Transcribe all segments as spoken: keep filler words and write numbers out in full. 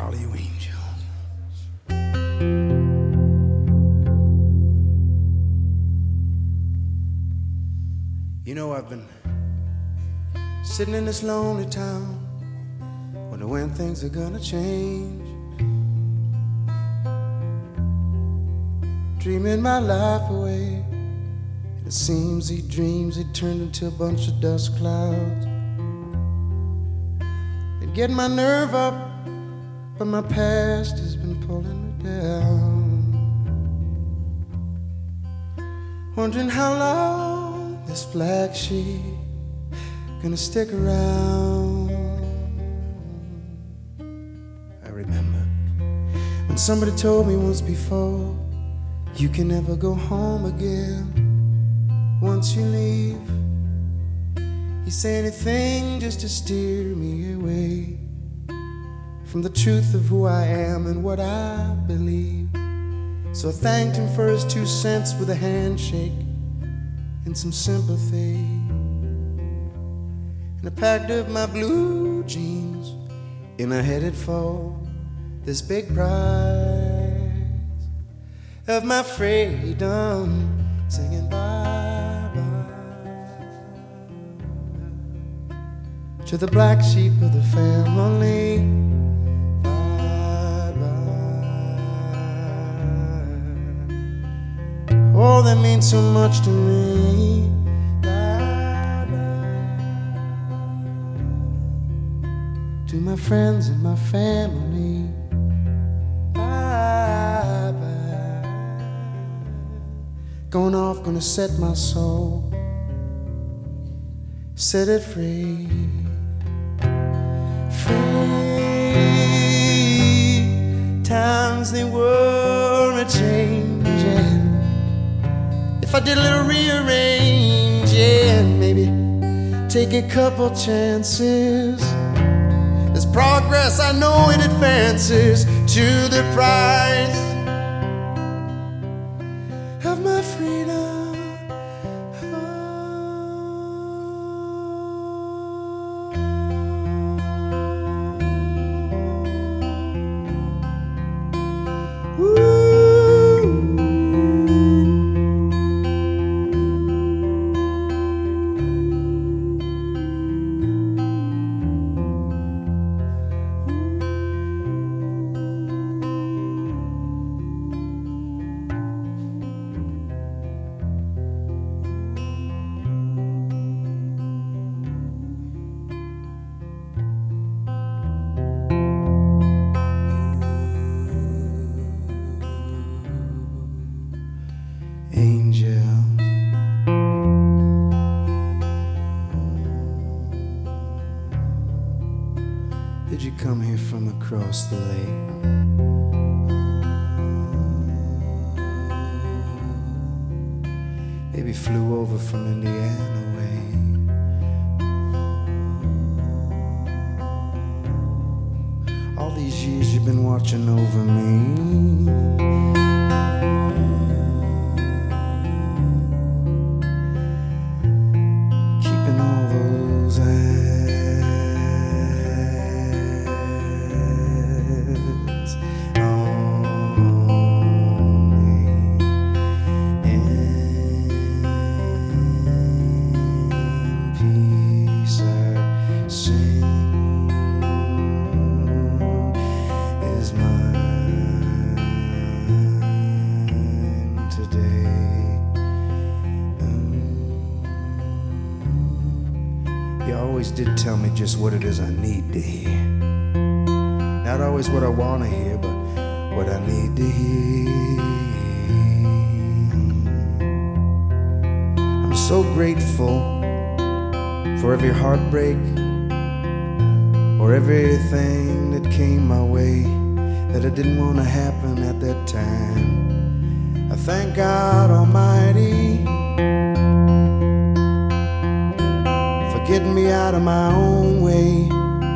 all you angels. You know, I've been sitting in this lonely town, wondering when things are gonna change. Dreaming my life away, and it seems these dreams they turned into a bunch of dust clouds. And getting my nerve up, but my past has been pulling me down. Wondering how long this black sheep gonna stick around. I remember when somebody told me once before, you can never go home again once you leave. He said anything just to steer me away from the truth of who I am and what I believe. So I thanked him for his two cents with a handshake and some sympathy. And I packed up my blue jeans and I headed for this big prize of my freedom, singing bye bye to the black sheep of the family. Bye bye. Oh, that means so much to me. Bye bye to my friends and my family. Bye bye. Going off, gonna set my soul, set it free. Free. Times they were a-changing. If I did a little rearranging, maybe take a couple chances. There's progress, I know it advances to the price of my freedom. Angels, did you come here from across the lake? Maybe flew over from Indiana way. All these years you've been watching over me, you always did tell me just what it is I need to hear. Not always what I want to hear, but what I need to hear. I'm so grateful for every heartbreak or everything that came my way that I didn't want to happen at that time. I thank God Almighty getting me out of my own way.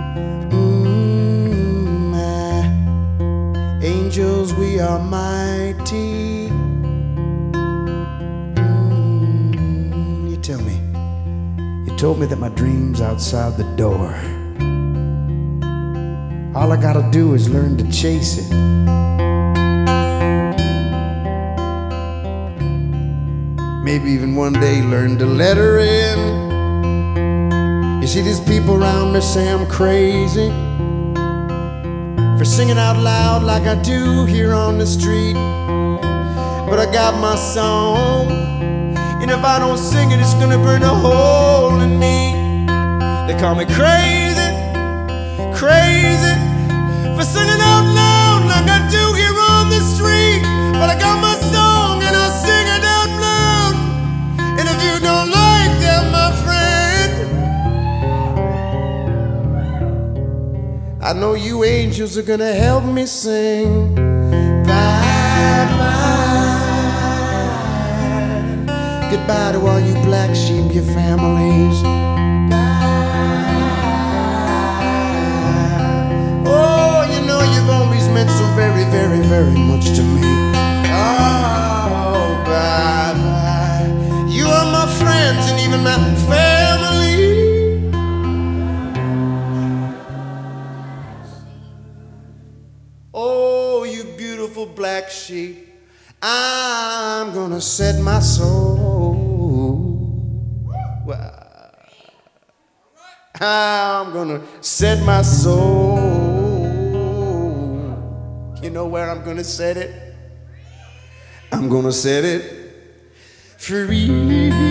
Mm, ah, angels, we are mighty. Mm, you tell me, you told me that my dream's outside the door. All I gotta do is learn to chase it. Maybe even one day learn to let her in. You see, these people around me say I'm crazy for singing out loud like I do here on the street. But I got my song, and if I don't sing it, it's gonna burn a hole in me. They call me crazy, crazy for singing out loud like I do here on the street. But I got my song and I'll sing it out loud. And if you don't like that, my friend, I know you angels are gonna help me sing. Bye bye. Goodbye to all you black sheep, your families. Meant so very, very, very much to me. Oh, bye, bye. You are my friends and even my family. Oh, you beautiful black sheep, I'm gonna set my soul. Wow. I'm gonna set my soul. You know where I'm gonna set it? I'm gonna set it free.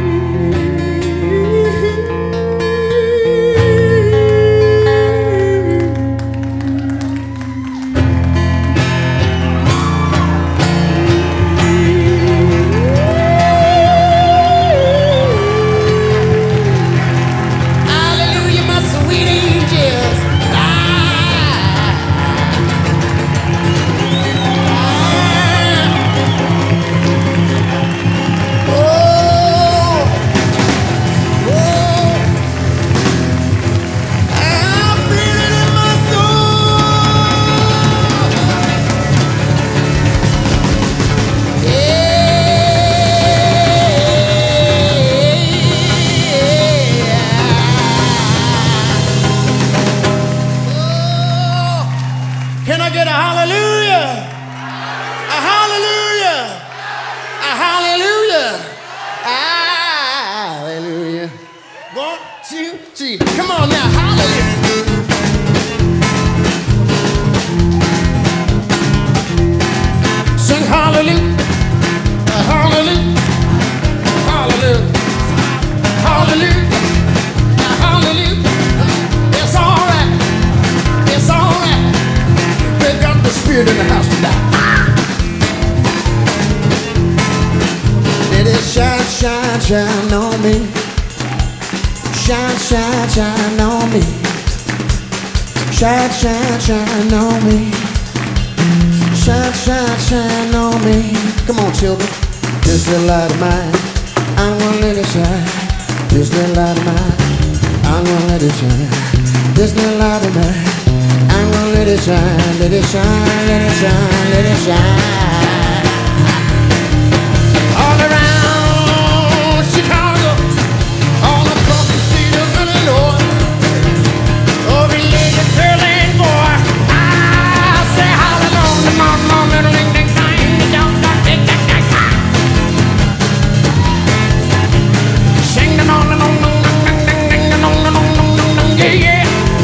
Can I get a hallelujah? A hallelujah. A hallelujah. Hallelujah. One, two, three. Come on now, hallelujah. Sing hallelujah. Hallelujah. Hallelujah. Hallelujah. Hallelujah. It's all right. It's all right. We got the spirit in the house tonight. Let it shine, shine, shine on me. Shine, shine, shine on me. Shine, shine, shine on me. Shine, shine, shine on me. Come on, children. This little light of mine, I'm gonna let it shine. This little light of mine, I'm gonna let it shine. This little light of mine, I'm gonna let it shine, let it shine, let it shine, let it shine. All around Chicago, all across the state of Illinois, over little girl and boy, I say hallelujah, mom, mom, little ding ding ding, don't don't ding ding ding. Sing the on the on the ding ding ding the on the on the yeah yeah.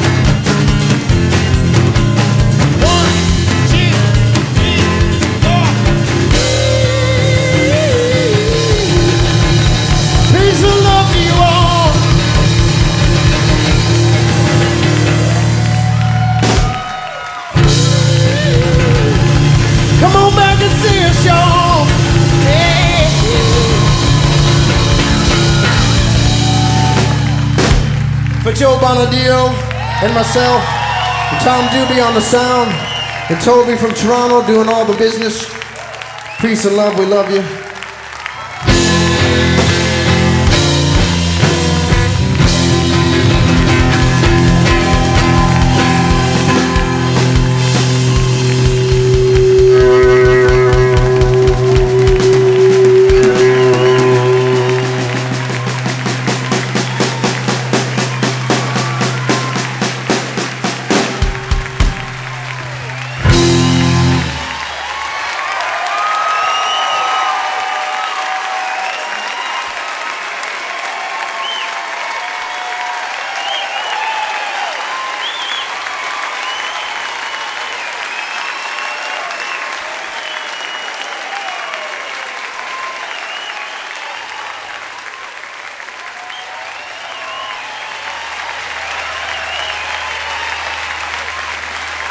For Joe Bonadio and myself, and Tom Doobie on the sound, and Toby from Toronto doing all the business. Peace and love, we love you.